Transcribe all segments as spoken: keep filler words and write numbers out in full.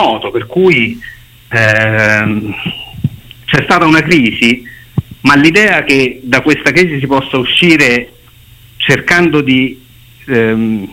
noto, per cui ehm, c'è stata una crisi, ma l'idea che da questa crisi si possa uscire cercando di ehm,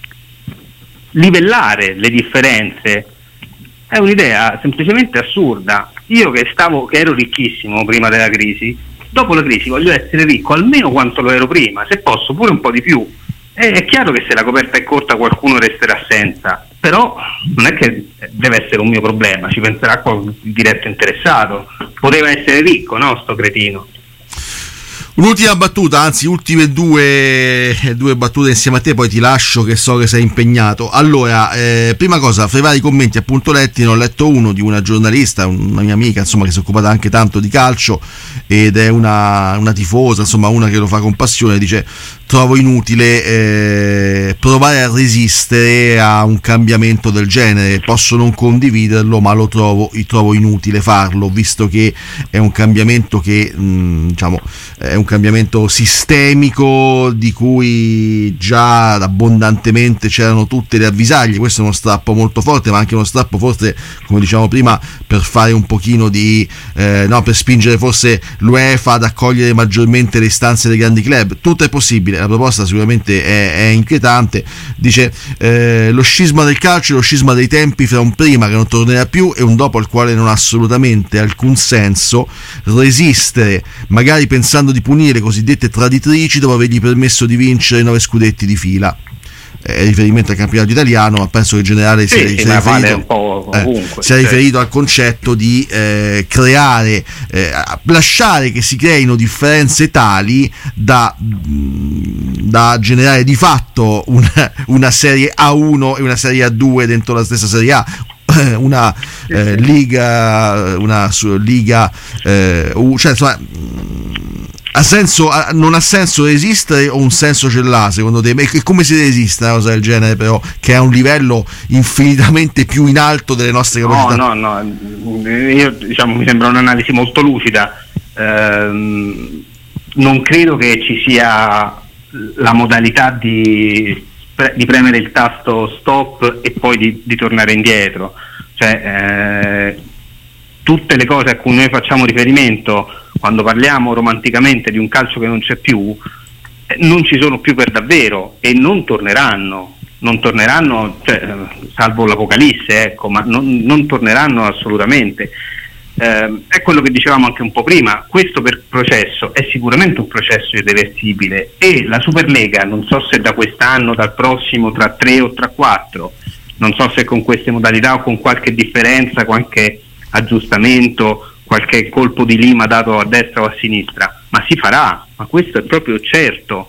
livellare le differenze è un'idea semplicemente assurda. Io che stavo che ero ricchissimo prima della crisi, dopo la crisi voglio essere ricco almeno quanto lo ero prima, se posso pure un po' di più. E è chiaro che se la coperta è corta qualcuno resterà senza, però non è che deve essere un mio problema, ci penserà qualche diretto interessato. Poteva essere ricco, no, sto cretino. Un'ultima battuta, anzi ultime due, due battute insieme a te, poi ti lascio che so che sei impegnato. Allora, eh, prima cosa, fra i vari commenti appunto letti, ne ho letto uno di una giornalista, una mia amica, insomma, che si è occupata anche tanto di calcio ed è una, una tifosa, insomma, una che lo fa con passione. Dice: trovo inutile eh, provare a resistere a un cambiamento del genere, posso non condividerlo, ma lo trovo, trovo inutile farlo, visto che è un cambiamento che mh, diciamo è un cambiamento sistemico di cui già abbondantemente c'erano tutte le avvisaglie. Questo è uno strappo molto forte, ma anche uno strappo forte, come diciamo prima, per fare un pochino di eh, no, per spingere forse l'UEFA ad accogliere maggiormente le istanze dei grandi club. Tutto è possibile, la proposta sicuramente è, è inquietante. Dice eh, lo scisma del calcio, lo scisma dei tempi fra un prima che non tornerà più e un dopo al quale non ha assolutamente alcun senso resistere, magari pensando di punire le cosiddette traditrici dopo avergli permesso di vincere nove scudetti di fila. È riferimento al campionato italiano, ma penso che in generale sia, sì, sia, sì, riferito, un po' ovunque, eh, sia riferito al concetto di eh, creare, eh, lasciare che si creino differenze tali da, da generare di fatto una, una serie A uno e una serie A due dentro la stessa serie A. Una eh, liga, una su, liga, eh, cioè insomma, ha senso, non ha senso resistere o un senso ce l'ha secondo te? E come si resiste a una cosa del genere, però, che è a un livello infinitamente più in alto delle nostre capacità? No, no, no, io diciamo mi sembra un'analisi molto lucida. Ehm, non credo che ci sia la modalità di, di premere il tasto stop e poi di, di tornare indietro. Cioè, eh, tutte le cose a cui noi facciamo riferimento quando parliamo romanticamente di un calcio che non c'è più, eh, non ci sono più per davvero e non torneranno, non torneranno, cioè, salvo l'Apocalisse, ecco, ma non, non torneranno assolutamente. Eh, è quello che dicevamo anche un po' prima, questo per processo è sicuramente un processo irreversibile e la Superlega, non so se da quest'anno, dal prossimo, tra tre o tra quattro, non so se con queste modalità o con qualche differenza, qualche aggiustamento, qualche colpo di lima dato a destra o a sinistra, ma si farà, ma questo è proprio certo.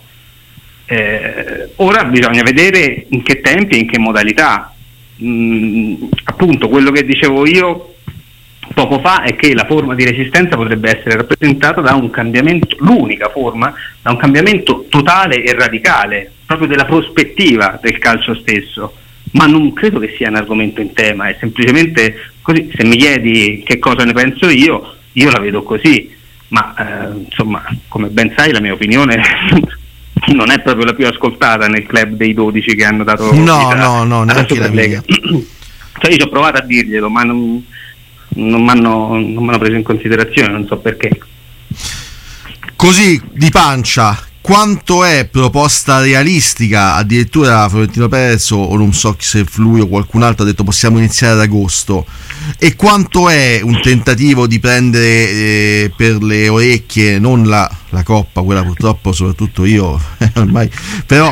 Eh, ora bisogna vedere in che tempi e in che modalità. Mm, appunto quello che dicevo io poco fa è che la forma di resistenza potrebbe essere rappresentata da un cambiamento, l'unica forma, da un cambiamento totale e radicale proprio della prospettiva del calcio stesso. Ma non credo che sia un argomento in tema, è semplicemente così. Se mi chiedi che cosa ne penso io, io la vedo così, ma eh, insomma, come ben sai, la mia opinione non è proprio la più ascoltata nel club dei dodici che hanno dato no, no, no, neanche la mia. Cioè io ci ho provato a dirglielo, ma non, non mi hanno non m'hanno preso in considerazione, non so perché. Così di pancia, quanto è proposta realistica? Addirittura Florentino Perez o non so se lui o qualcun altro ha detto possiamo iniziare ad agosto. E quanto è un tentativo di prendere eh, per le orecchie non la, la coppa, quella purtroppo soprattutto io ormai, però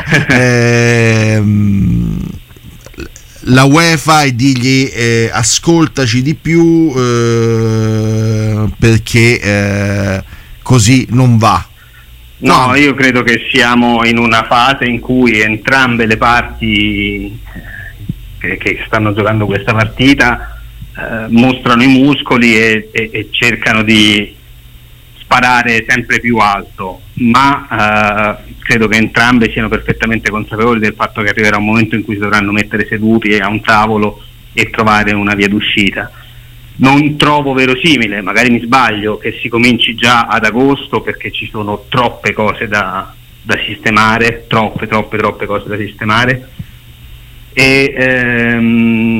ehm, la UEFA e dirgli eh, ascoltaci di più eh, perché eh, così non va. No, no, io credo che siamo in una fase in cui entrambe le parti che, che stanno giocando questa partita eh, mostrano i muscoli e, e, e cercano di sparare sempre più alto, ma eh, credo che entrambe siano perfettamente consapevoli del fatto che arriverà un momento in cui si dovranno mettere seduti a un tavolo e trovare una via d'uscita. Non trovo verosimile, magari mi sbaglio, che si cominci già ad agosto perché ci sono troppe cose da, da sistemare, troppe, troppe, troppe cose da sistemare e ehm,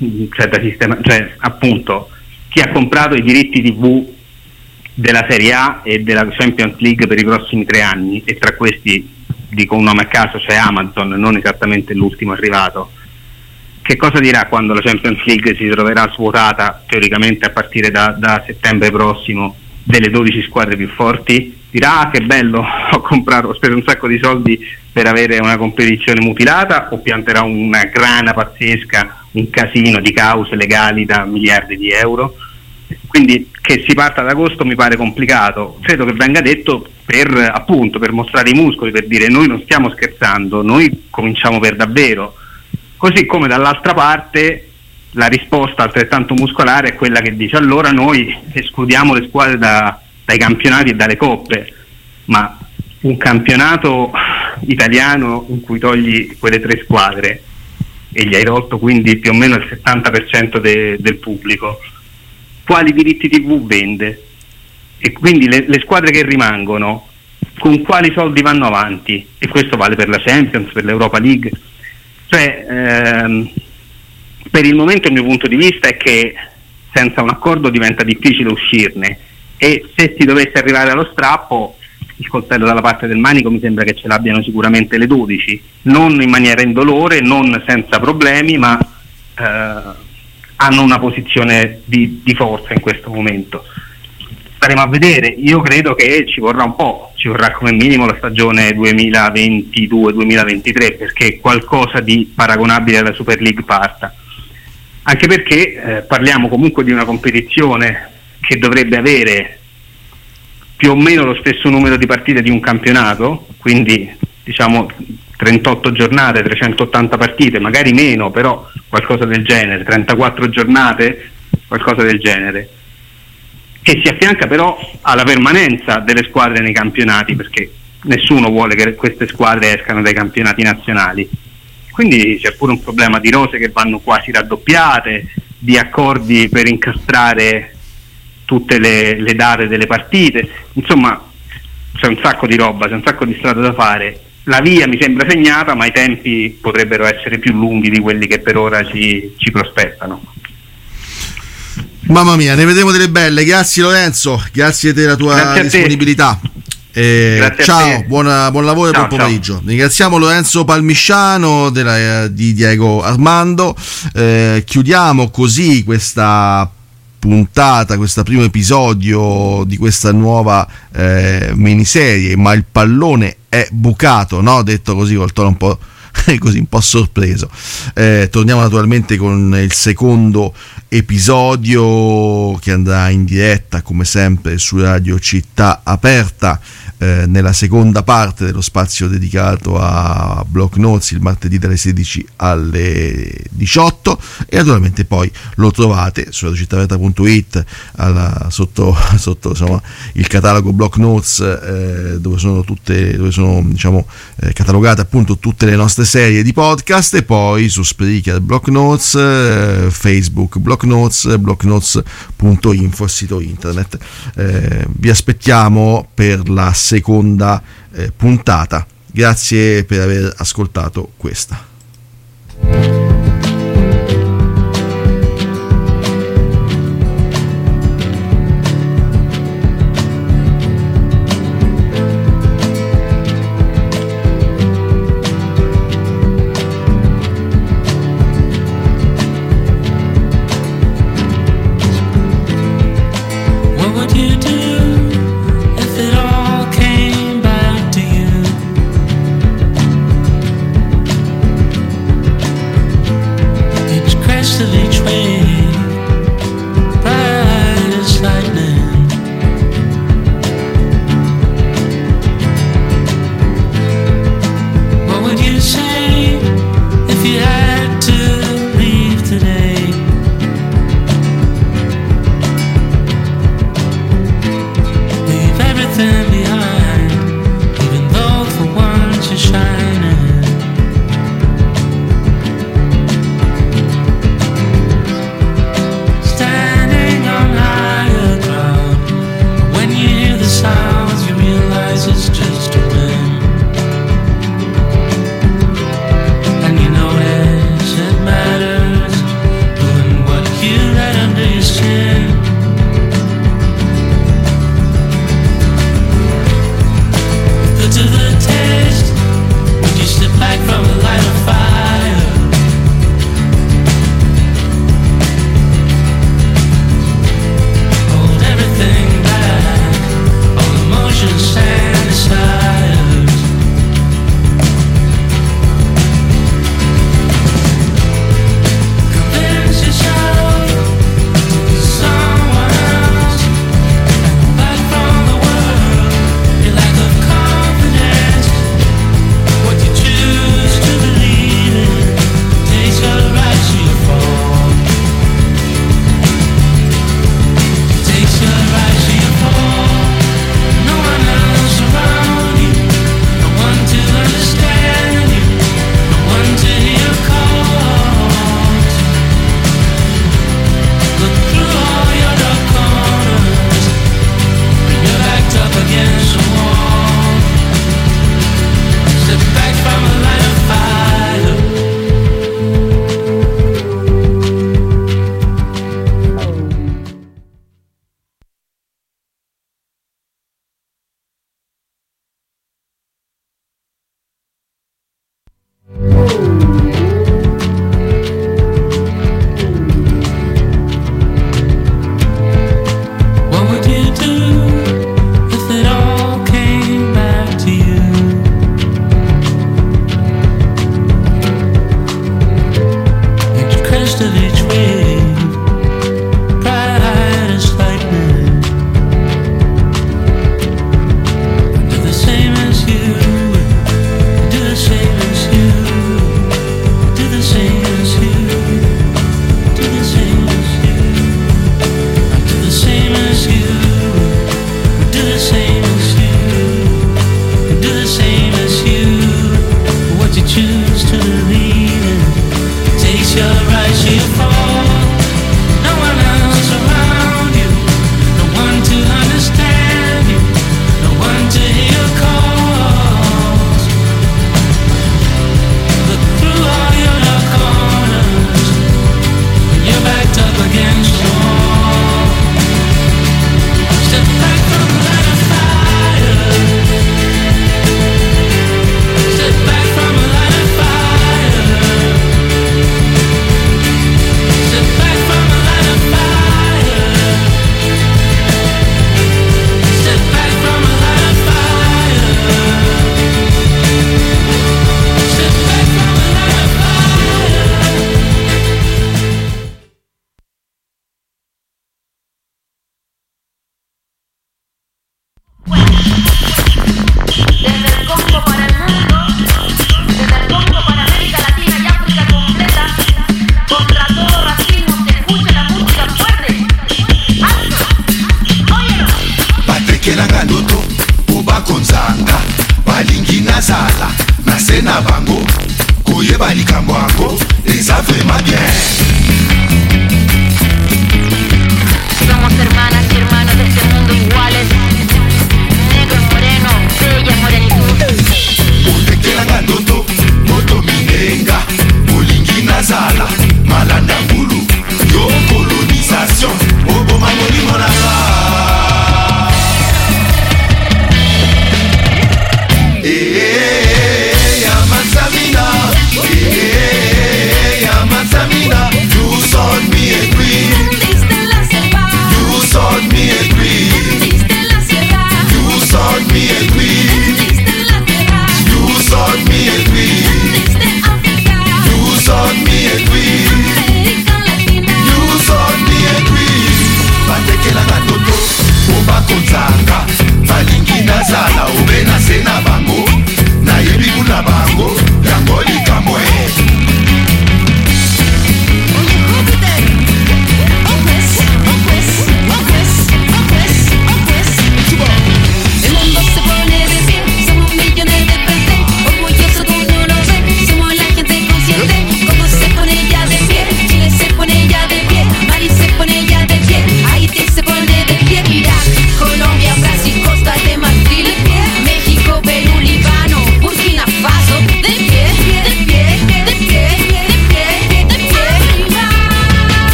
c'è da sistema, cioè appunto chi ha comprato i diritti tivù della Serie A e della Champions League per i prossimi tre anni, e tra questi dico un nome a caso, c'è Amazon, non esattamente l'ultimo arrivato, che cosa dirà quando la Champions League si troverà svuotata teoricamente a partire da, da settembre prossimo delle dodici squadre più forti? Dirà: ah, che bello, ho comprato, ho speso un sacco di soldi per avere una competizione mutilata, o pianterà una grana pazzesca, un casino di cause legali da miliardi di euro? Quindi che si parta ad agosto mi pare complicato. Credo che venga detto per appunto per mostrare i muscoli, per dire: noi non stiamo scherzando, noi cominciamo per davvero. Così come dall'altra parte la risposta altrettanto muscolare è quella che dice: allora noi escludiamo le squadre da, dai campionati e dalle coppe. Ma un campionato italiano in cui togli quelle tre squadre e gli hai tolto quindi più o meno il settanta per cento de, del pubblico, quali diritti tivù vende? E quindi le, le squadre che rimangono con quali soldi vanno avanti? E questo vale per la Champions, per l'Europa League. Cioè ehm, per il momento il mio punto di vista è che senza un accordo diventa difficile uscirne, e se si dovesse arrivare allo strappo il coltello dalla parte del manico mi sembra che ce l'abbiano sicuramente le dodici, non in maniera indolore, non senza problemi, ma eh, hanno una posizione di, di forza in questo momento. Staremo a vedere. Io credo che ci vorrà un po', ci vorrà come minimo la stagione duemilaventidue duemilaventitré perché qualcosa di paragonabile alla Super League parta, anche perché eh, parliamo comunque di una competizione che dovrebbe avere più o meno lo stesso numero di partite di un campionato, quindi diciamo trentotto giornate, trecentottanta partite, magari meno, però qualcosa del genere, trentaquattro giornate, qualcosa del genere, che si affianca però alla permanenza delle squadre nei campionati, perché nessuno vuole che queste squadre escano dai campionati nazionali. Quindi c'è pure un problema di rose che vanno quasi raddoppiate, di accordi per incastrare tutte le, le date delle partite, insomma c'è un sacco di roba, c'è un sacco di strada da fare. La via mi sembra segnata, ma i tempi potrebbero essere più lunghi di quelli che per ora ci, ci prospettano. Mamma mia, ne vedremo delle belle. Grazie Lorenzo, grazie della tua disponibilità. Eh, ciao, buona, buon lavoro e buon pomeriggio. Ciao. Ringraziamo Lorenzo Palmisciano della, di Diego Armando. Eh, chiudiamo così questa puntata, questo primo episodio di questa nuova eh, miniserie, ma il pallone è bucato, no? Detto così col tono un po' così un po' sorpreso. Eh, torniamo naturalmente con il secondo episodio che andrà in diretta come sempre su Radio Città Aperta eh, nella seconda parte dello spazio dedicato a Block Notes, il martedì dalle sedici alle diciotto, e naturalmente poi lo trovate su radiocittaaperta punto it alla, sotto, sotto insomma, il catalogo Block Notes eh, dove sono tutte dove sono diciamo eh, catalogate appunto tutte le nostre serie di podcast, e poi su Spreaker Block Notes, eh, Facebook Block Notes, blocknotes punto info, sito internet. Eh, vi aspettiamo per la seconda eh, puntata. Grazie per aver ascoltato questa. What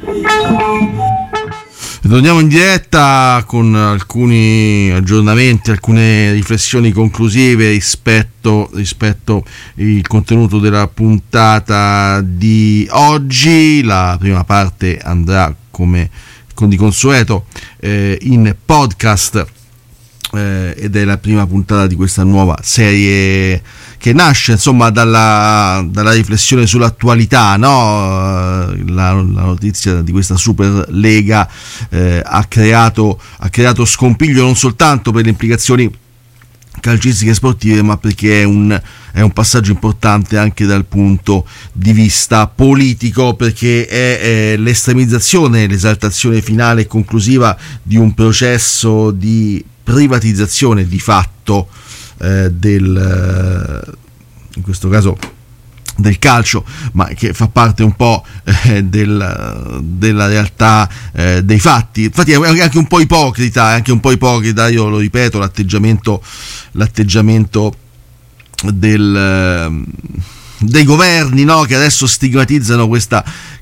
Torniamo in diretta con alcuni aggiornamenti, alcune riflessioni conclusive rispetto rispetto il contenuto della puntata di oggi. La prima parte andrà come con di consueto eh, in podcast eh, ed è la prima puntata di questa nuova serie che nasce insomma dalla, dalla riflessione sull'attualità, no? La, la notizia di questa Super Lega eh, ha creato ha creato scompiglio non soltanto per le implicazioni calcistiche e sportive, ma perché è un, è un passaggio importante anche dal punto di vista politico, perché è, è l'estremizzazione, l'esaltazione finale e conclusiva di un processo di privatizzazione di fatto eh, del in questo caso del calcio, ma che fa parte un po' eh, del, della realtà eh, dei fatti. Infatti è anche un po' ipocrita, è anche un po' ipocrita, io lo ripeto, l'atteggiamento l'atteggiamento del, dei governi, no? Che adesso stigmatizzano questa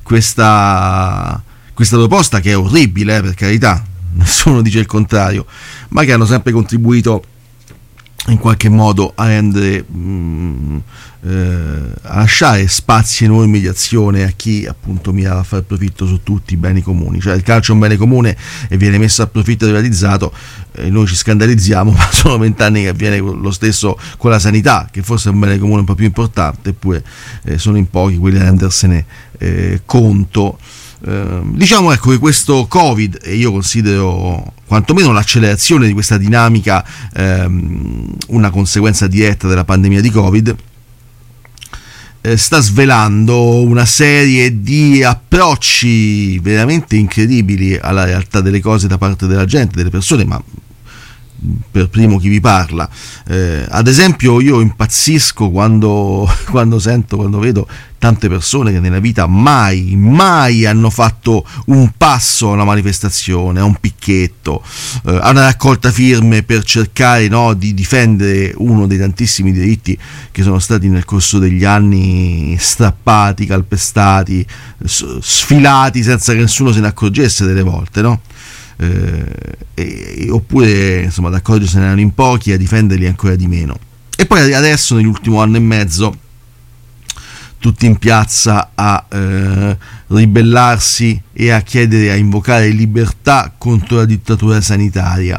questa questa proposta, che è orribile, eh, per carità, nessuno dice il contrario, ma che hanno sempre contribuito in qualche modo a rendere mh, eh, a lasciare spazi enormi di azione a chi appunto mira a far profitto su tutti i beni comuni. Cioè il calcio è un bene comune e viene messo a profitto e privatizzato, e noi ci scandalizziamo, ma sono vent'anni che avviene lo stesso con la sanità, che forse è un bene comune un po' più importante, eppure eh, sono in pochi quelli a rendersene eh, conto. Eh, diciamo ecco che questo Covid, e io considero quantomeno l'accelerazione di questa dinamica ehm, una conseguenza diretta della pandemia di Covid, eh, sta svelando una serie di approcci veramente incredibili alla realtà delle cose da parte della gente, delle persone, ma per primo chi vi parla. Eh, ad esempio io impazzisco quando, quando sento, quando vedo tante persone che nella vita mai, mai hanno fatto un passo a una manifestazione, a un picchetto, eh, a una raccolta firme per cercare, no, di difendere uno dei tantissimi diritti che sono stati nel corso degli anni strappati, calpestati, sfilati senza che nessuno se ne accorgesse delle volte, no? Eh, e, oppure insomma ad accorgersene erano in pochi, a difenderli ancora di meno. E poi adesso nell'ultimo anno e mezzo tutti in piazza a eh, ribellarsi e a chiedere, a invocare libertà contro la dittatura sanitaria,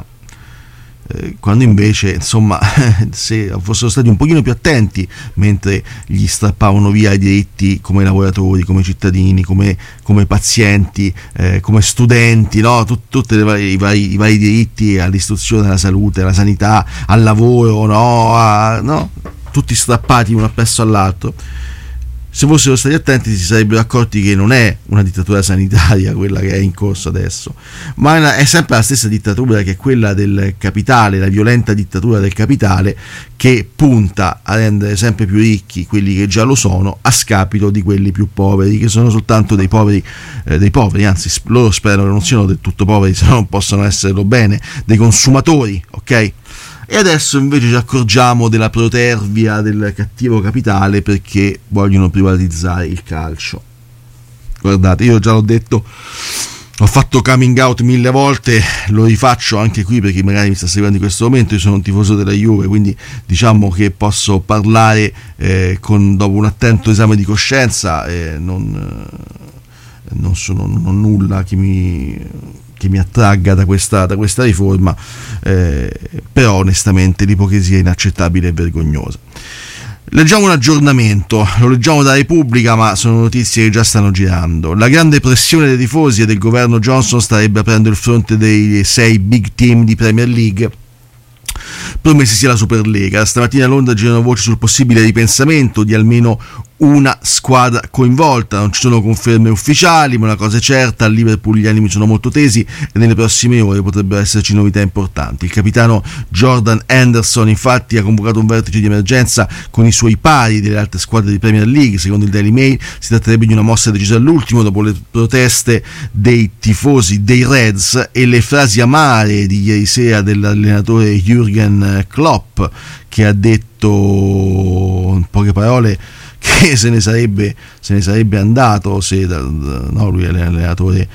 eh, quando invece insomma se fossero stati un pochino più attenti mentre gli strappavano via i diritti come lavoratori, come cittadini, come, come pazienti, eh, come studenti, no? Tut, tutti i vari, i, vari, i vari diritti all'istruzione, alla salute, alla sanità, al lavoro, no? A, no? Tutti strappati uno appresso all'altro. Se fossero stati attenti si sarebbero accorti che non è una dittatura sanitaria quella che è in corso adesso, ma è sempre la stessa dittatura, che è quella del capitale, la violenta dittatura del capitale, che punta a rendere sempre più ricchi quelli che già lo sono a scapito di quelli più poveri, che sono soltanto dei poveri, eh, dei poveri, anzi loro sperano che non siano del tutto poveri, se no non possono esserlo bene, dei consumatori, ok? E adesso invece ci accorgiamo della protervia del cattivo capitale perché vogliono privatizzare il calcio. Guardate, io già l'ho detto, ho fatto coming out mille volte, lo rifaccio anche qui perché magari mi sta seguendo in questo momento. Io sono un tifoso della Juve, quindi diciamo che posso parlare eh, con, dopo un attento esame di coscienza, eh, non, eh, non sono non ho nulla che mi che mi attragga da questa, da questa riforma, eh, però onestamente l'ipocrisia è inaccettabile e vergognosa. Leggiamo un aggiornamento, lo leggiamo da Repubblica, ma sono notizie che già stanno girando. La grande pressione dei tifosi e del governo Johnson starebbe aprendo il fronte dei sei big team di Premier League promessi sia la Superlega. Stamattina a Londra girano voci sul possibile ripensamento di almeno una squadra coinvolta. Non ci sono conferme ufficiali, ma una cosa è certa: a Liverpool gli animi sono molto tesi e nelle prossime ore potrebbero esserci novità importanti. Il capitano Jordan Henderson infatti ha convocato un vertice di emergenza con i suoi pari delle altre squadre di Premier League. Secondo il Daily Mail si tratterebbe di una mossa decisa all'ultimo dopo le proteste dei tifosi dei Reds e le frasi amare di ieri sera dell'allenatore Jürgen Klopp, che ha detto in poche parole che se ne sarebbe, se ne sarebbe andato se no, lui è l'allenatore,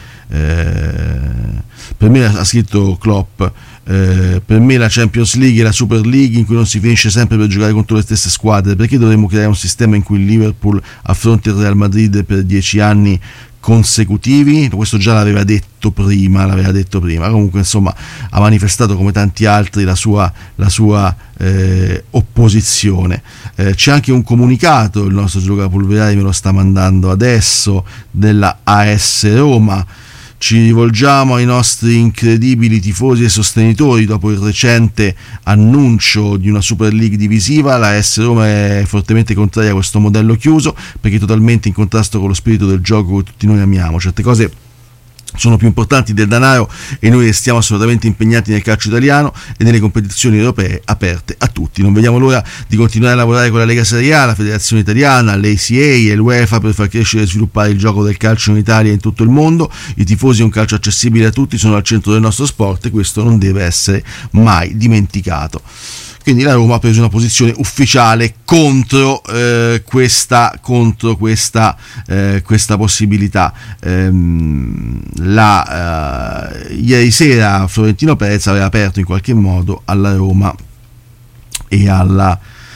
eh, per me ha scritto Klopp, eh, per me la Champions League è la Super League in cui non si finisce sempre per giocare contro le stesse squadre. Perché dovremmo creare un sistema in cui il Liverpool affronta il Real Madrid per dieci anni consecutivi? Questo già l'aveva detto prima, l'aveva detto prima. Comunque, insomma, ha manifestato come tanti altri la sua, la sua eh, opposizione. Eh, c'è anche un comunicato, il nostro Gianluca Pulverari me lo sta mandando adesso, della A S Roma. Ci rivolgiamo ai nostri incredibili tifosi e sostenitori dopo il recente annuncio di una Super League divisiva. La A S Roma è fortemente contraria a questo modello chiuso perché è totalmente in contrasto con lo spirito del gioco che tutti noi amiamo. Certe cose sono più importanti del denaro e noi restiamo assolutamente impegnati nel calcio italiano e nelle competizioni europee aperte a tutti. Non vediamo l'ora di continuare a lavorare con la Lega Serie A, la Federazione Italiana, l'A C A e l'UEFA per far crescere e sviluppare il gioco del calcio in Italia e in tutto il mondo. I tifosi e un calcio accessibile a tutti sono al centro del nostro sport e questo non deve essere mai dimenticato. Quindi la Roma ha preso una posizione ufficiale contro eh, questa contro questa eh, questa possibilità. Ehm, la, eh, ieri sera Florentino Perez aveva aperto in qualche modo alla Roma e alla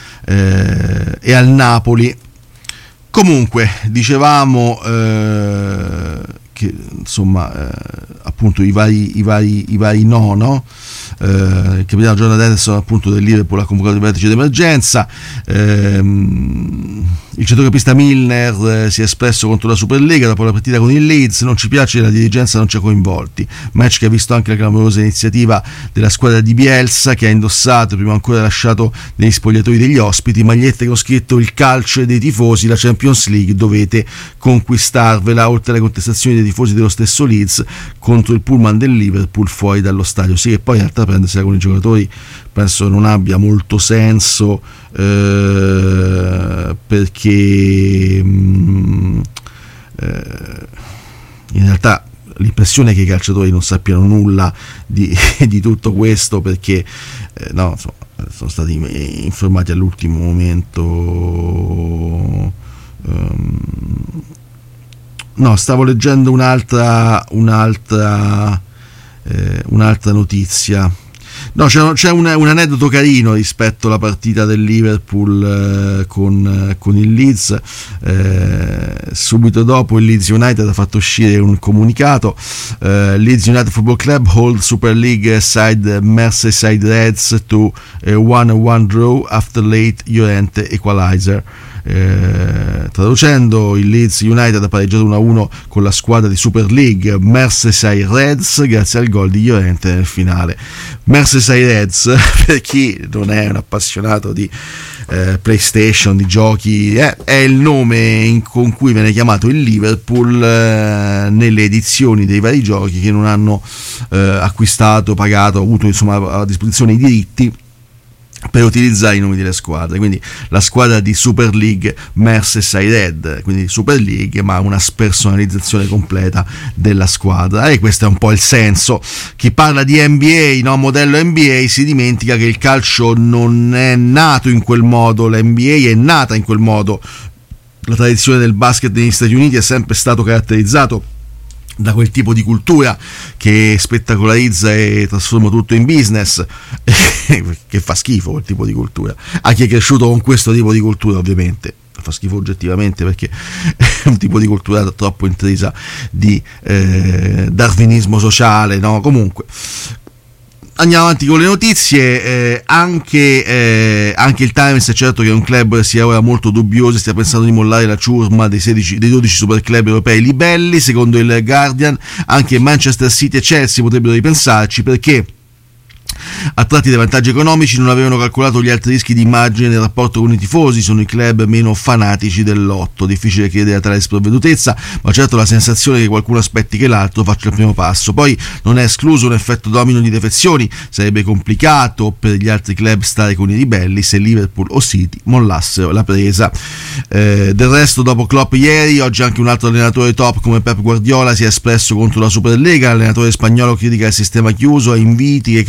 eh, e al Napoli. Comunque dicevamo eh, che insomma eh, appunto i vari i vari i vari no no Eh, il capitano Jordan Henderson appunto del Liverpool ha convocato il vertice d'emergenza. ehm, il centrocampista Milner eh, si è espresso contro la Superlega dopo la partita con il Leeds. Non ci piace, la dirigenza non ci ha coinvolti. Match che ha visto anche la clamorosa iniziativa della squadra di Bielsa, che ha indossato, prima ancora lasciato negli spogliatoi degli ospiti, magliette con scritto "il calcio e dei tifosi, la Champions League dovete conquistarvela", oltre alle contestazioni dei tifosi dello stesso Leeds contro il pullman del Liverpool fuori dallo stadio. Sì, e poi in realtà prendersela con i giocatori penso non abbia molto senso, eh, perché mh, eh, in realtà l'impressione è che i calciatori non sappiano nulla di, di tutto questo, perché eh, no, insomma, sono stati informati all'ultimo momento. um, no, stavo leggendo un'altra un'altra eh, un'altra notizia. No, c'è, c'è un, un aneddoto carino rispetto alla partita del Liverpool eh, con, eh, con il Leeds. Eh, subito dopo il Leeds United ha fatto uscire un comunicato. eh, Leeds United Football Club hold Super League side Merseyside Reds to a one one draw after late Llorente equalizer. Eh, traducendo, il Leeds United ha pareggiato uno a uno con la squadra di Super League Merseyside Reds grazie al gol di Llorente nel finale. Merseyside Reds, per chi non è un appassionato di eh, PlayStation, di giochi, eh, è il nome in, con cui viene chiamato il Liverpool eh, nelle edizioni dei vari giochi che non hanno eh, acquistato, pagato, avuto insomma a disposizione i diritti per utilizzare i nomi delle squadre. Quindi la squadra di Super League Merseyside Red, quindi Super League ma una spersonalizzazione completa della squadra, e questo è un po' il senso. Chi parla di N B A, no, modello N B A, si dimentica che il calcio non è nato in quel modo, l'N B A è nata in quel modo. La tradizione del basket negli Stati Uniti è sempre stato caratterizzato da quel tipo di cultura che spettacolarizza e trasforma tutto in business, che fa schifo quel tipo di cultura a chi è cresciuto con questo tipo di cultura. Ovviamente fa schifo oggettivamente perché è un tipo di cultura troppo intrisa di eh, darwinismo sociale, no? Comunque andiamo avanti con le notizie. eh, anche, eh, anche il Times è certo che è un club sia ora molto dubbioso e stia pensando di mollare la ciurma dei, sedici, dei dodici super club europei libelli. Secondo il Guardian anche Manchester City e Chelsea potrebbero ripensarci, perché attratti dai vantaggi economici non avevano calcolato gli altri rischi di immagine nel rapporto con i tifosi. Sono i club meno fanatici del lotto. Difficile credere a tale sprovvedutezza, ma certo la sensazione che qualcuno aspetti che l'altro faccia il primo passo. Poi non è escluso un effetto domino di defezioni. Sarebbe complicato per gli altri club stare con i ribelli se Liverpool o City mollassero la presa. Eh, del resto, dopo Klopp ieri, oggi anche un altro allenatore top come Pep Guardiola si è espresso contro la Superlega. L'allenatore spagnolo critica il sistema chiuso e inviti che caratterizza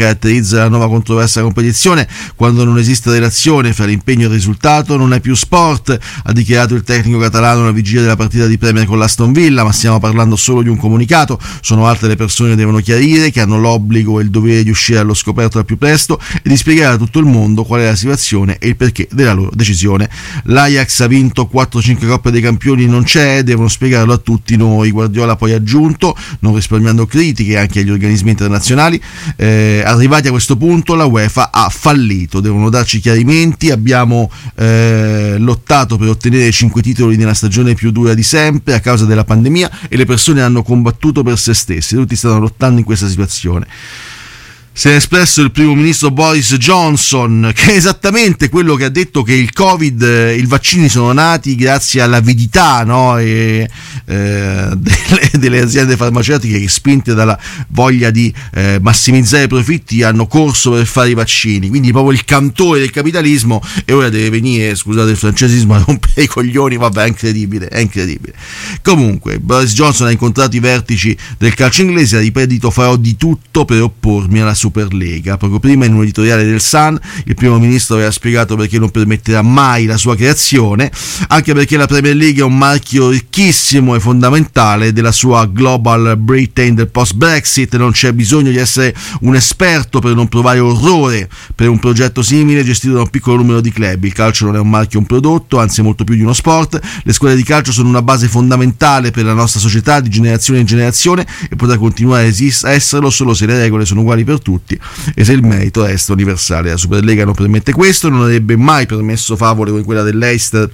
Champions, la nuova controversa competizione, quando non esiste relazione fra l'impegno e il risultato non è più sport, ha dichiarato il tecnico catalano alla vigilia della partita di Premier con l'Aston Villa. Ma stiamo parlando solo di un comunicato, sono altre le persone che devono chiarire, che hanno l'obbligo e il dovere di uscire allo scoperto al più presto e di spiegare a tutto il mondo qual è la situazione e il perché della loro decisione. L'Ajax ha vinto quattro cinque Coppe dei Campioni, non c'è, devono spiegarlo a tutti noi. Guardiola poi ha aggiunto, non risparmiando critiche anche agli organismi internazionali, eh, arrivati a questo punto la UEFA ha fallito, devono darci chiarimenti, abbiamo eh, lottato per ottenere cinque titoli nella stagione più dura di sempre a causa della pandemia e le persone hanno combattuto per se stesse, tutti stanno lottando in questa situazione. Si è espresso il primo ministro Boris Johnson, che è esattamente quello che ha detto che il Covid, i vaccini sono nati grazie all'avidità, no? e, eh, delle, delle aziende farmaceutiche che, spinte dalla voglia di eh, massimizzare i profitti, hanno corso per fare i vaccini. Quindi proprio il cantore del capitalismo, e ora deve venire, scusate il francesismo, a rompere i coglioni. Vabbè, è incredibile, è incredibile. Comunque Boris Johnson ha incontrato i vertici del calcio inglese, ha ribadito: farò di tutto per oppormi alla Superlega. Poco prima, in un editoriale del Sun, il primo ministro aveva spiegato perché non permetterà mai la sua creazione, anche perché la Premier League è un marchio ricchissimo e fondamentale della sua Global Britain del post-Brexit. Non c'è bisogno di essere un esperto per non provare orrore per un progetto simile gestito da un piccolo numero di club. Il calcio non è un marchio, un prodotto, anzi è molto più di uno sport. Le squadre di calcio sono una base fondamentale per la nostra società di generazione in generazione e potrà continuare a esist- a esserlo solo se le regole sono uguali per tutti e se il merito resta universale. La Superlega non permette questo, non avrebbe mai permesso favole come quella dell'Leicester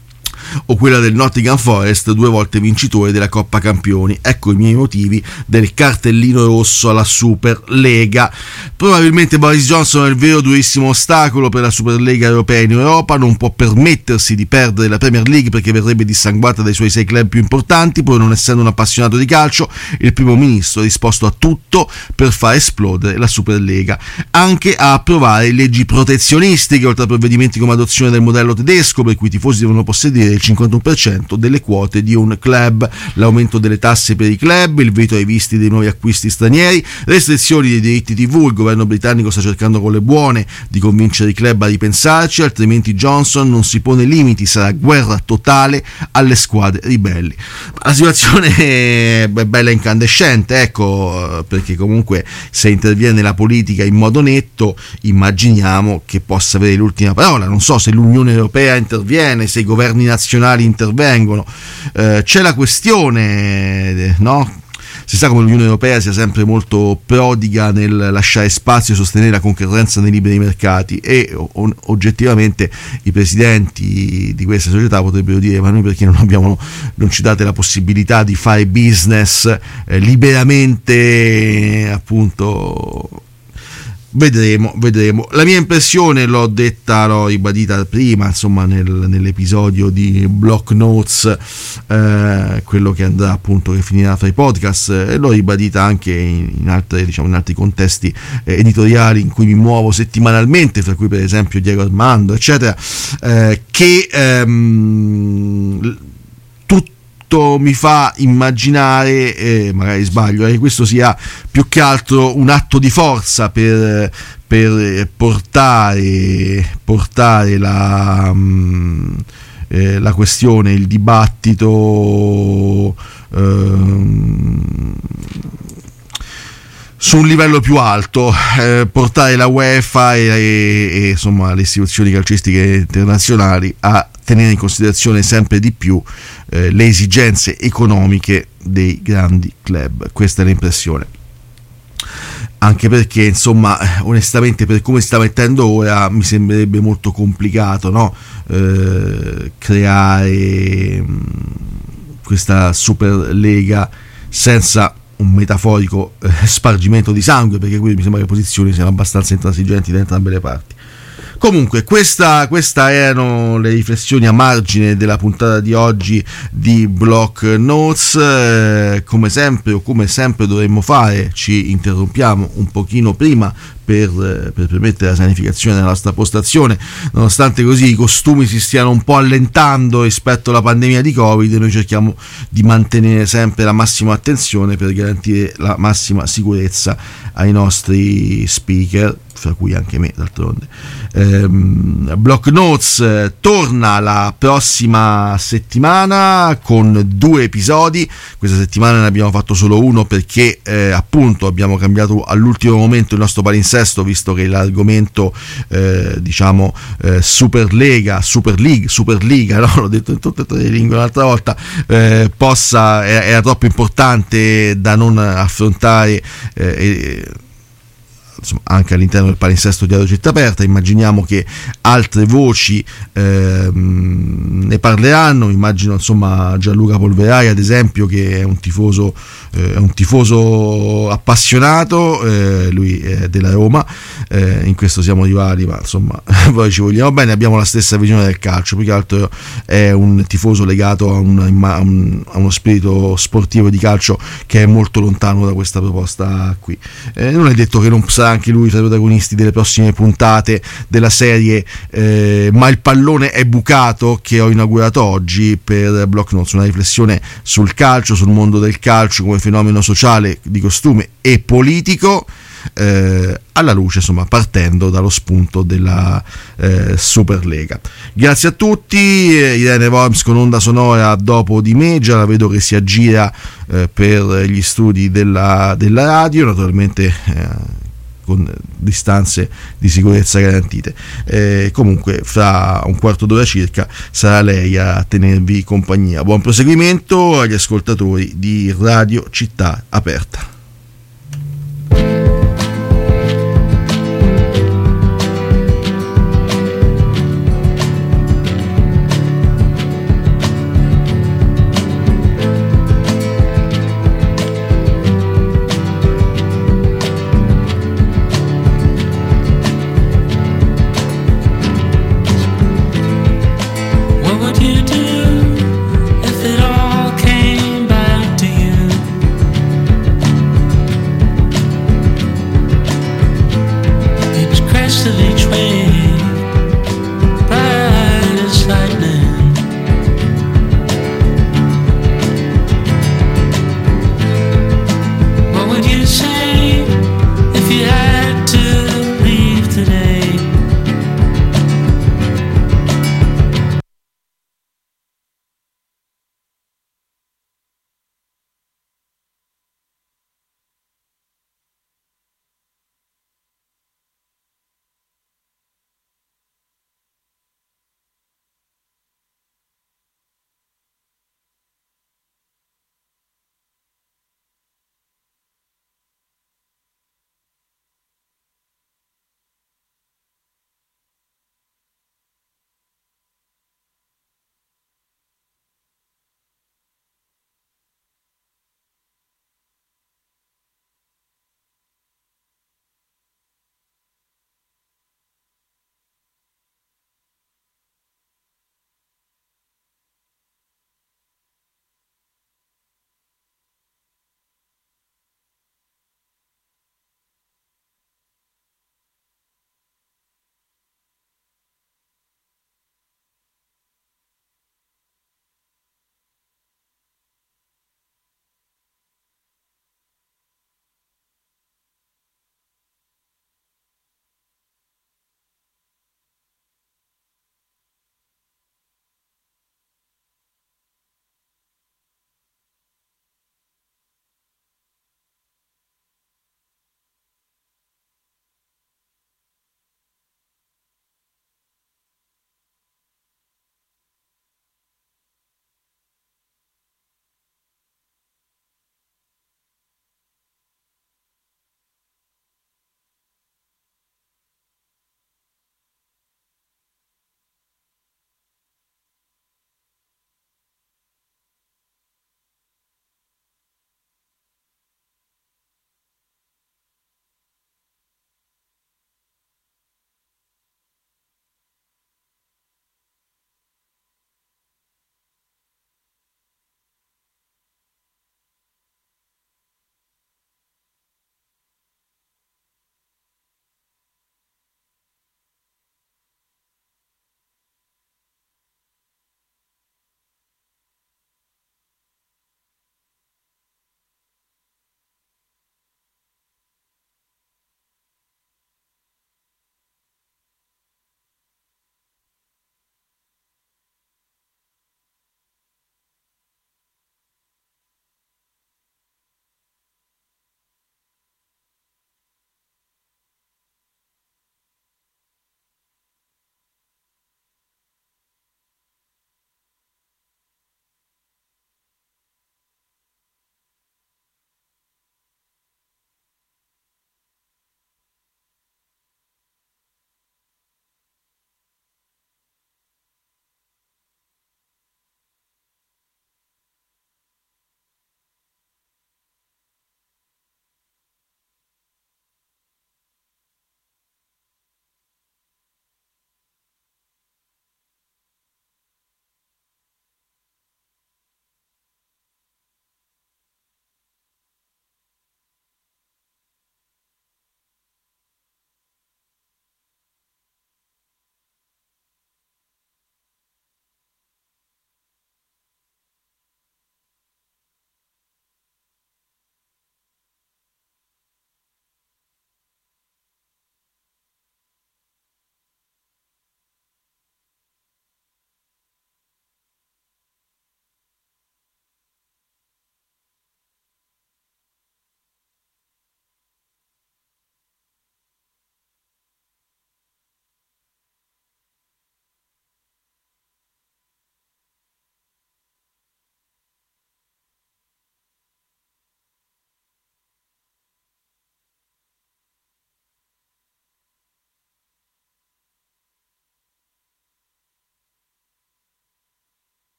o quella del Nottingham Forest, due volte vincitore della Coppa Campioni. Ecco i miei motivi del cartellino rosso alla Superlega. Probabilmente Boris Johnson è il vero durissimo ostacolo per la Superlega europea in Europa, non può permettersi di perdere la Premier League perché verrebbe dissanguata dai suoi sei club più importanti, pur non essendo un appassionato di calcio. Il primo ministro ha risposto a tutto per far esplodere la Superlega, anche a approvare leggi protezionistiche, oltre a provvedimenti come adozione del modello tedesco, per cui i tifosi devono possedere il cinquantuno per cento delle quote di un club, l'aumento delle tasse per i club, il veto ai visti dei nuovi acquisti stranieri, restrizioni dei diritti tivù. Il governo britannico sta cercando con le buone di convincere i club a ripensarci, altrimenti Johnson non si pone limiti, sarà guerra totale alle squadre ribelli. La situazione è bella incandescente, ecco, perché comunque se interviene la politica in modo netto, immaginiamo che possa avere l'ultima parola. Non so se l'Unione Europea interviene, se i governi nazionali intervengono, eh, c'è la questione, no? Si sa come l'Unione Europea sia sempre molto prodiga nel lasciare spazio e sostenere la concorrenza nei liberi mercati, e o, oggettivamente i presidenti di queste società potrebbero dire: ma noi perché non abbiamo, non ci date la possibilità di fare business eh, liberamente, appunto. Vedremo, vedremo. La mia impressione l'ho detta, l'ho ribadita prima, insomma, nel, nell'episodio di Block Notes, eh, quello che andrà appunto, che finirà fra i podcast, e eh, l'ho ribadita anche in, in, altre, diciamo, in altri contesti eh, editoriali in cui mi muovo settimanalmente, fra cui per esempio Diego Armando, eccetera, eh, che ehm, tutto mi fa immaginare, eh, magari sbaglio, che eh, questo sia più che altro un atto di forza per, per portare, portare la, mh, eh, la questione, il dibattito ehm, su un livello più alto, eh, portare la UEFA e, e, e insomma le istituzioni calcistiche internazionali a tenere in considerazione sempre di più eh, le esigenze economiche dei grandi club. Questa è l'impressione, anche perché insomma onestamente, per come si sta mettendo ora, mi sembrerebbe molto complicato, no? eh, creare mh, questa Superlega senza un metaforico eh, spargimento di sangue, perché qui mi sembra che le posizioni siano abbastanza intransigenti da entrambe le parti. Comunque questa, questa erano le riflessioni a margine della puntata di oggi di Block Notes. Eh, come sempre o come sempre dovremmo fare, ci interrompiamo un pochino prima per, per permettere la sanificazione della nostra postazione. Nonostante così i costumi si stiano un po' allentando rispetto alla pandemia di Covid, noi cerchiamo di mantenere sempre la massima attenzione per garantire la massima sicurezza ai nostri speaker, fra cui anche me d'altronde. ehm, Block Notes eh, torna la prossima settimana con due episodi. Questa settimana ne abbiamo fatto solo uno perché eh, appunto abbiamo cambiato all'ultimo momento il nostro palinsesto, visto che l'argomento eh, diciamo eh, Superlega, Super League, Superliga, no? L'ho detto in tutte e tre le lingue l'altra volta, eh, possa era, era troppo importante da non affrontare eh, e, insomma, anche all'interno del palinsesto di Radio Città Aperta. Immaginiamo che altre voci ehm, ne parleranno. Immagino insomma Gianluca Polverai, ad esempio, che è un tifoso eh, è un tifoso appassionato, eh, lui è della Roma, eh, in questo siamo rivali, ma insomma poi ci vogliamo bene, abbiamo la stessa visione del calcio. Più che altro è un tifoso legato a, un, a, un, a uno spirito sportivo di calcio che è molto lontano da questa proposta qui. Eh, non è detto che non sarà anche lui tra i protagonisti delle prossime puntate della serie eh, Ma il pallone è bucato, che ho inaugurato oggi per Block Notes, una riflessione sul calcio, sul mondo del calcio come fenomeno sociale, di costume e politico, eh, alla luce, insomma, partendo dallo spunto della eh, Superlega. Grazie a tutti. Irene Worms con Onda Sonora dopo di me, già la vedo che si aggira eh, per gli studi della, della radio, naturalmente eh, con distanze di sicurezza garantite. Eh, comunque fra un quarto d'ora circa sarà lei a tenervi compagnia. Buon proseguimento agli ascoltatori di Radio Città Aperta. If it all came back to you,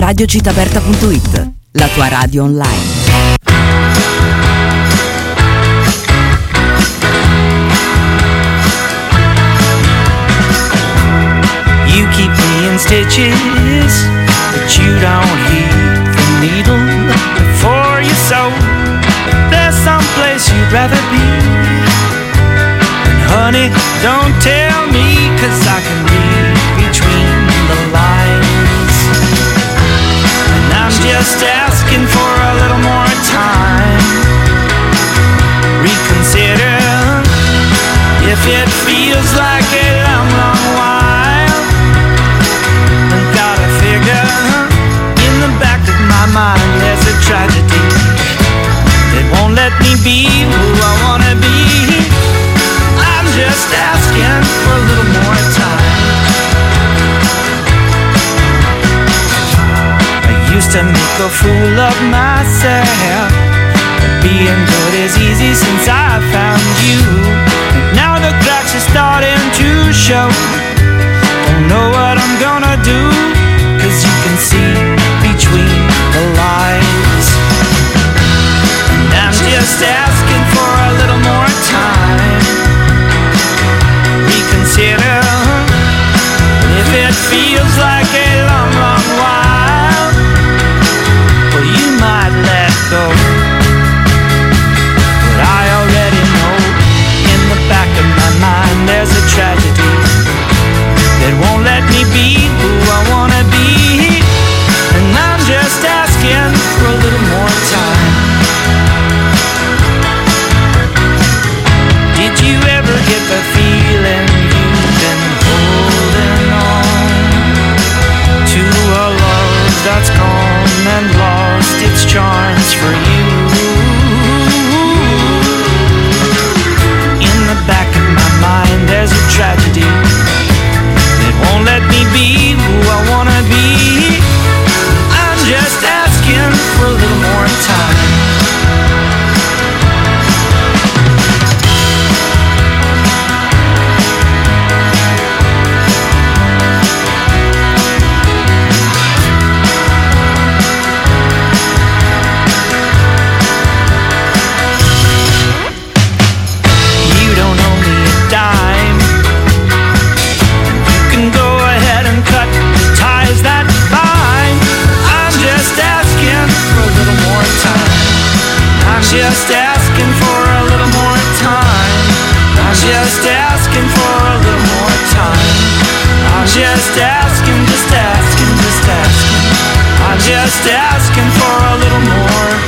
radio città aperta punto it, la tua radio online. You keep me in stitches, but you don't heed the needle for your soul. There's someplace you'd rather be. And honey, don't tell me, 'cause I can read between the lines. And I'm just asking for a little more time. Reconsider if it feels like a long, long while. Mind, there's a tragedy that won't let me be who I wanna be. I'm just asking for a little more time. I used to make a fool of myself, but being good is easy since I found you. Now the cracks are starting to show. Don't know what I'm gonna do, 'cause you can see between the lines. And I'm just asking for a little more time. Reconsider if it feels like a long, long while. Well, you might let go, but I already know in the back of my mind there's a tragedy that won't let me be who I wanna be. And I'm just asking for a little more time. Did you ever get the feeling you've been holding on to a love that's gone and lost its charms for you? In the back of my mind there's a tragedy that won't let me be who I wanna be. Just asking for a little more time. You don't owe me a dime. You can go ahead and cut the ties that bind. Just asking for a little more time. I'm just asking for a little more time. I'm just asking for a little more time. I'm just asking, just asking, just asking. I'm just asking for a little more.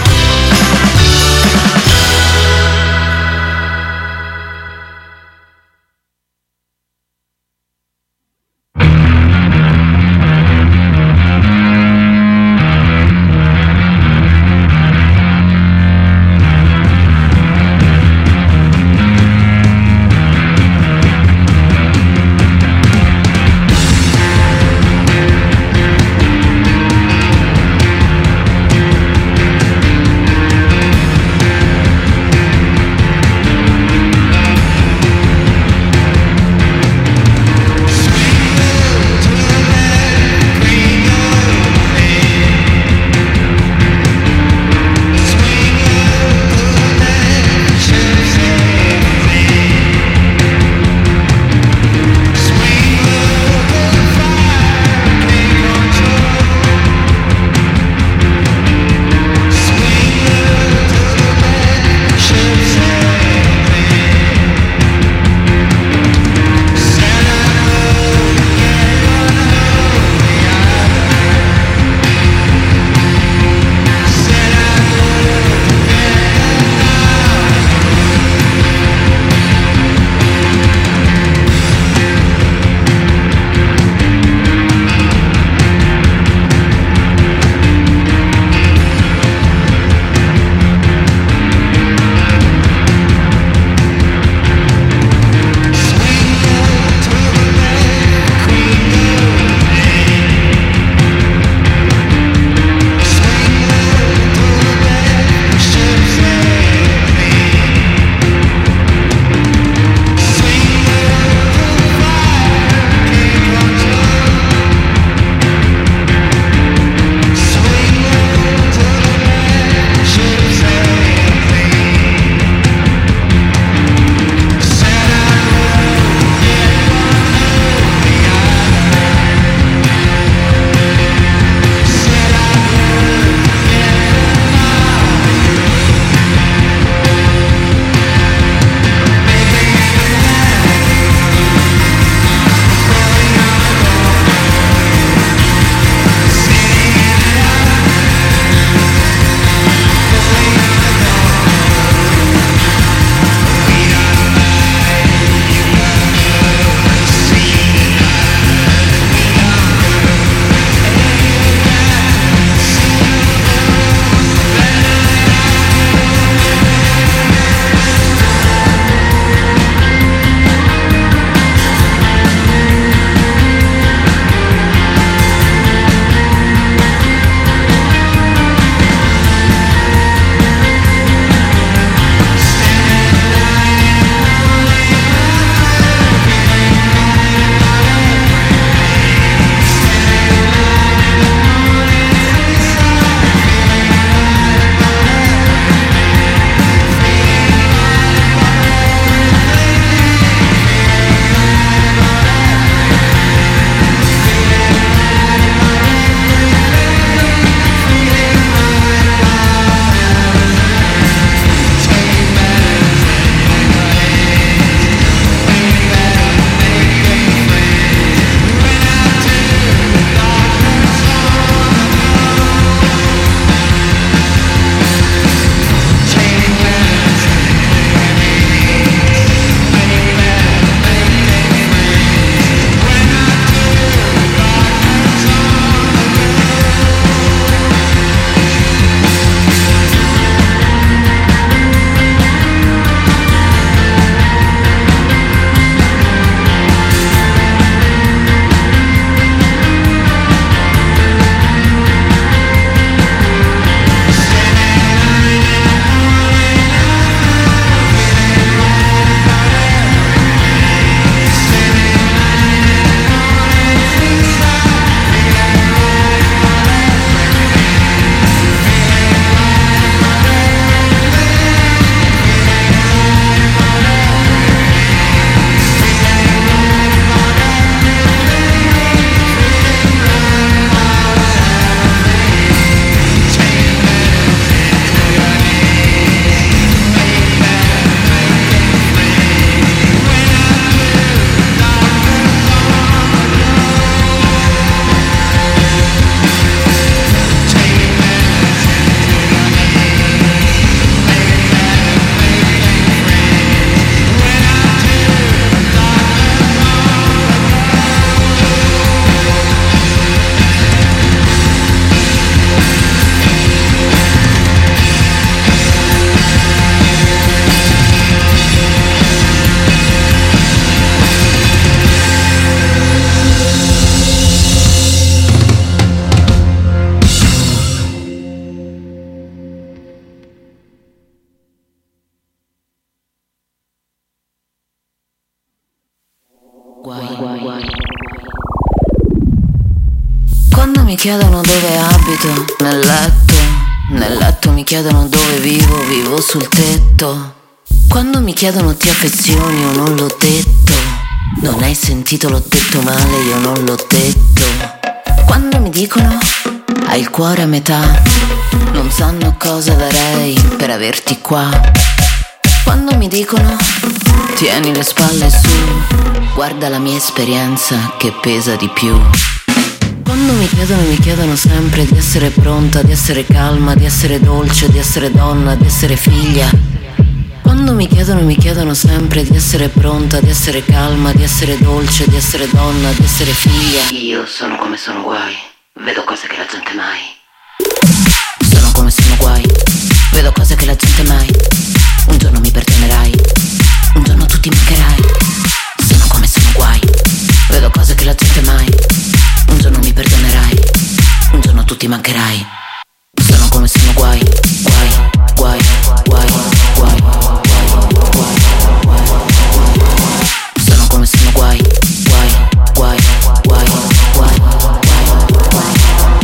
Quando mi chiedono dove abito, nel letto, nel letto mi chiedono dove vivo, vivo sul tetto. Quando mi chiedono ti affezioni, io non l'ho detto. Non hai sentito, l'ho detto male, io non l'ho detto. Quando mi dicono hai il cuore a metà, non sanno cosa darei per averti qua. Quando mi dicono tieni le spalle su, guarda la mia esperienza che pesa di più. Quando mi chiedono, mi chiedono sempre di essere pronta, di essere calma, di essere dolce, di essere donna, di essere figlia. Quando mi chiedono, mi chiedono sempre di essere pronta, di essere calma, di essere dolce, di essere donna, di essere figlia. Io sono come sono guai, vedo cose che la gente mai. Sono come sono guai, vedo cose che la gente mai. Un giorno mi perdonerai, un giorno tu ti mancherai. Sono come sono guai, vedo cose che la gente mai. Un giorno mi perdonerai, un giorno tu ti mancherai. Sono come sono guai, guai, guai, guai, guai, guai, guai. Sono come sono guai, guai, guai, guai, guai, guai.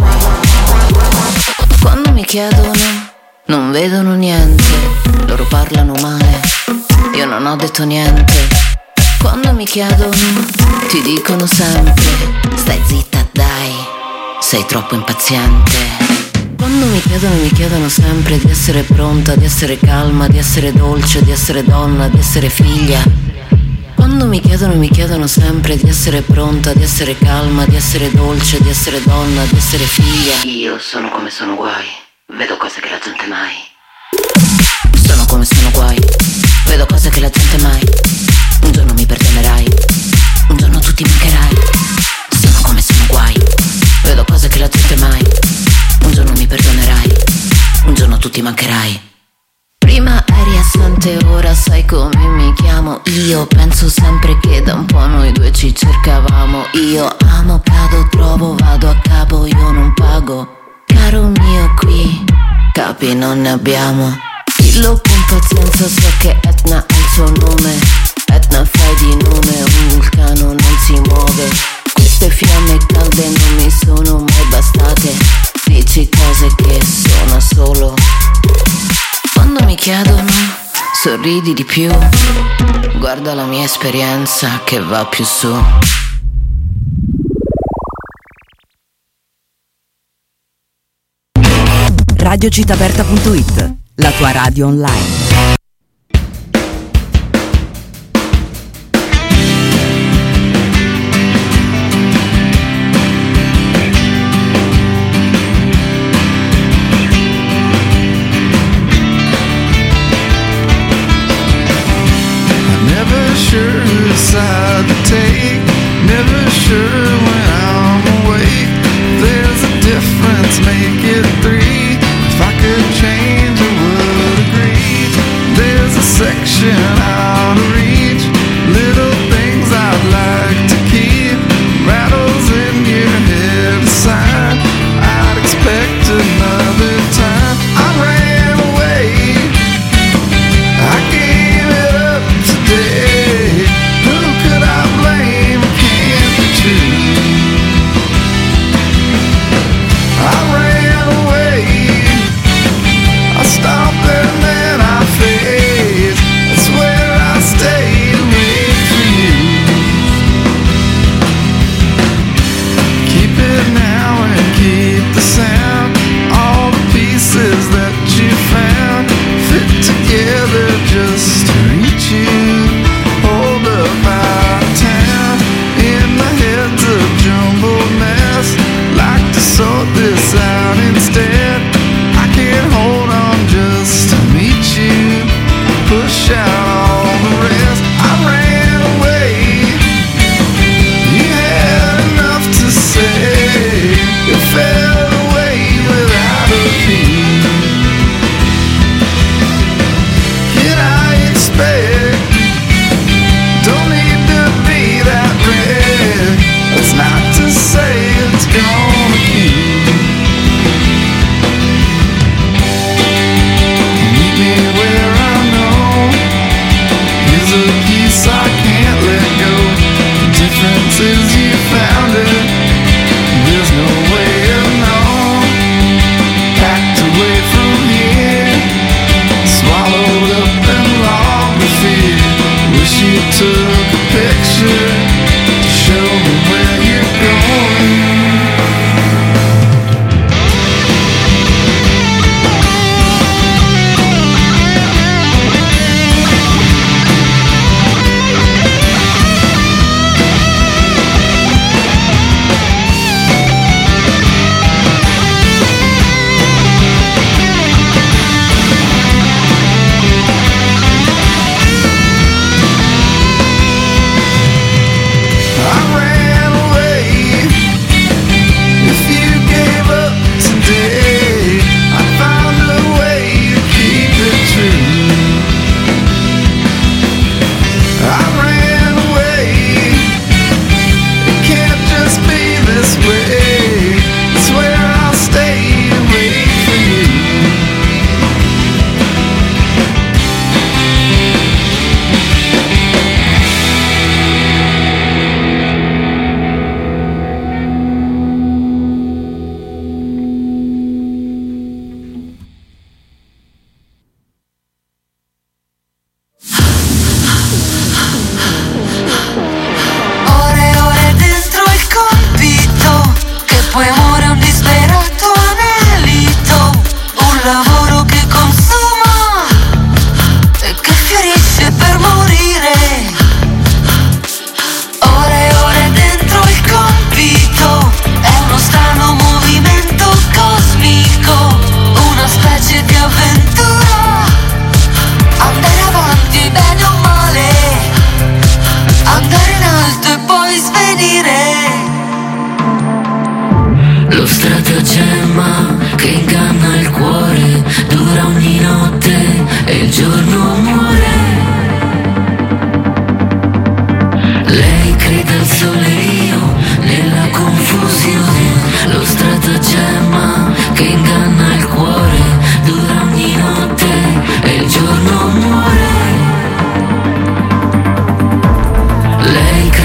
Quando mi chiedono, non vedono niente, loro parlano male, io non ho detto niente. Quando mi chiedono, ti dicono sempre, stai zitta dai, sei troppo impaziente. Quando mi chiedono, mi chiedono sempre di essere pronta, di essere calma, di essere dolce, di essere donna, di essere figlia. Quando mi chiedono, mi chiedono sempre di essere pronta, di essere calma, di essere dolce, di essere donna, di essere figlia. Io sono come sono guai, vedo cose che la gente mai. Sono come sono guai, vedo cose che la gente mai. Un giorno mi perdonerai, un giorno tu ti mancherai. Sono come sono guai, vedo cose che la gente mai. Un giorno mi perdonerai, un giorno tu ti mancherai. Prima eri assente, ora sai come mi chiamo. Io penso sempre che da un po' noi due ci cercavamo. Io amo, cado, trovo, vado a capo, io non pago. Caro mio, qui capi non ne abbiamo. Dillo con pazienza, so che Etna ha il suo nome. Etna fai di nome, un vulcano non si muove. Queste fiamme calde non mi sono mai bastate. Dici cose che sono solo. Quando mi chiedono, sorridi di più. Guarda la mia esperienza che va più su. radiocitaberta punto it, la tua radio online. Sure who side to take, never sure when I'm awake. There's a difference, make it three. If I could change, I would agree.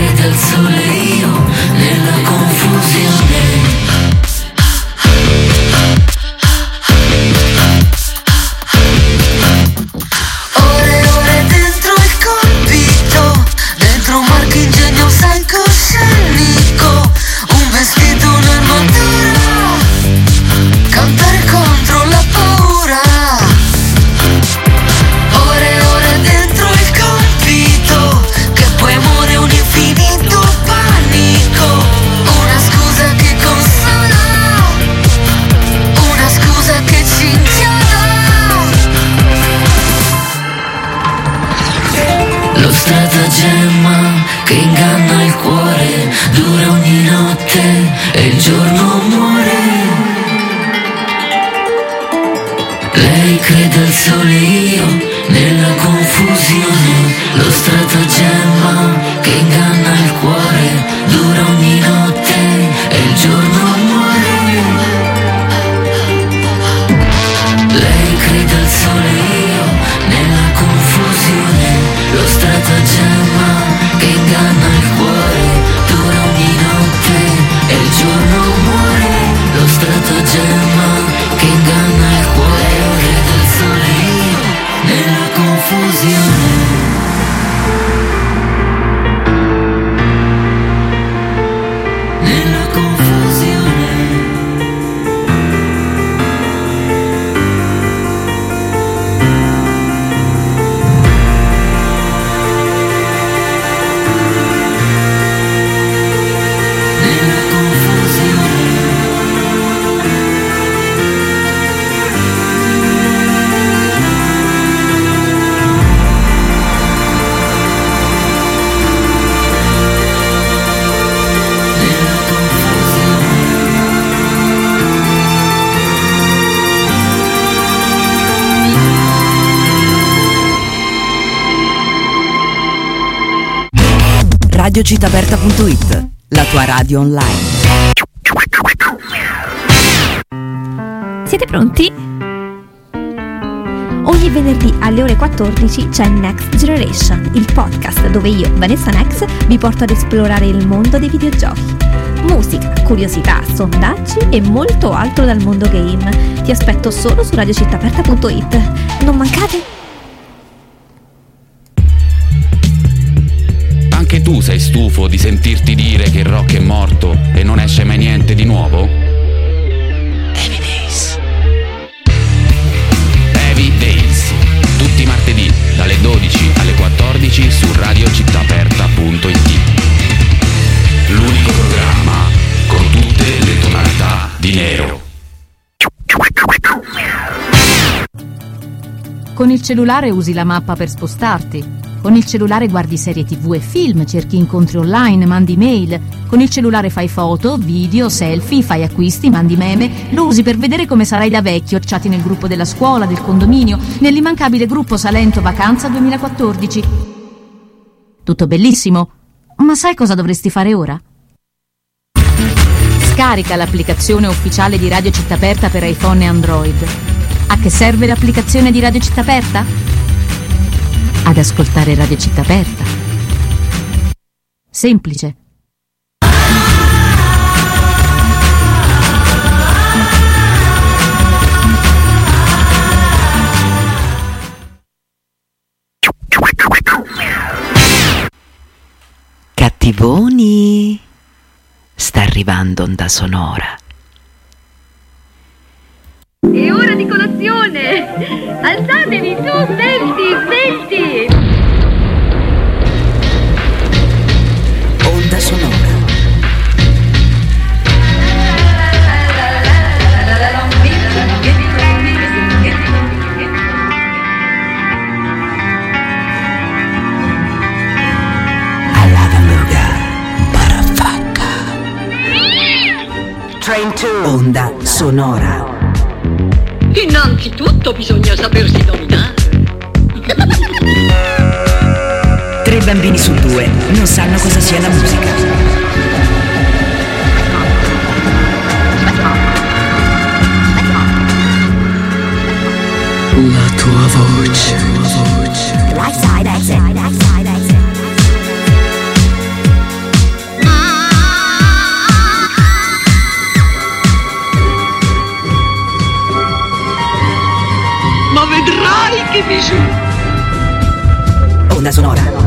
crede al sole, io nella confusione. Ore ore dentro il compito, dentro un marchingegno palcoscenico, un vestito, un'armatura, cantare contro la paura. Ore ore dentro il compito, che poi muore un infinito panico. Una scusa che consola, una scusa che ci inchioda. Lo stratagemma che inganna il cuore, dura ogni notte e il giorno muore. Lei crede al sole, io nella confusione. Lo stratagemma che inganna il cuore, dura ogni notte e il giorno muore. Lei crede al sole, io nella confusione. Lo stratagemma che inganna il cuore, dura ogni notte e il giorno muore. Lo stratagemma che inganna il cuore, crede al sole, io nella confusione. Nella confusione. Nella confusione. Nella confusione. radiocittaaperta punto it, la tua radio online. Siete pronti? Ogni venerdì alle ore quattordici c'è Next Generation, il podcast dove io, Vanessa Nex, vi porto ad esplorare il mondo dei videogiochi. Musica, curiosità, sondaggi e molto altro dal mondo game. Ti aspetto solo su radiocittaaperta punto it. Non mancate! Anche tu sei stufo di sentirti dire che il rock è morto e non esce mai niente di nuovo? Heavy Days. Heavy Days. Tutti i martedì dalle dodici alle quattordici su radiocittaaperta punto it. L'unico programma con tutte le tonalità di nero. Con il cellulare usi la mappa per spostarti. Con il cellulare guardi serie tv e film, cerchi incontri online, mandi mail. Con il cellulare fai foto, video, selfie, fai acquisti, mandi meme. Lo usi per vedere come sarai da vecchio, chatti nel gruppo della scuola, del condominio, nell'immancabile gruppo Salento Vacanza duemilaquattordici. Tutto bellissimo, ma sai cosa dovresti fare ora? Scarica l'applicazione ufficiale di Radio Città Aperta per iPhone e Android. A che serve l'applicazione di Radio Città Aperta? Ad ascoltare Radio Città Aperta. Semplice. Cattivoni, sta arrivando Onda Sonora. È ora di colazione! Alzatevi su, svelti, svelti! Onda Sonora. Onda Sonora. Innanzitutto bisogna sapersi dominare. Tre bambini su due non sanno cosa sia la musica. La tua voce. Right side exit. Right side exit. Onda sonora.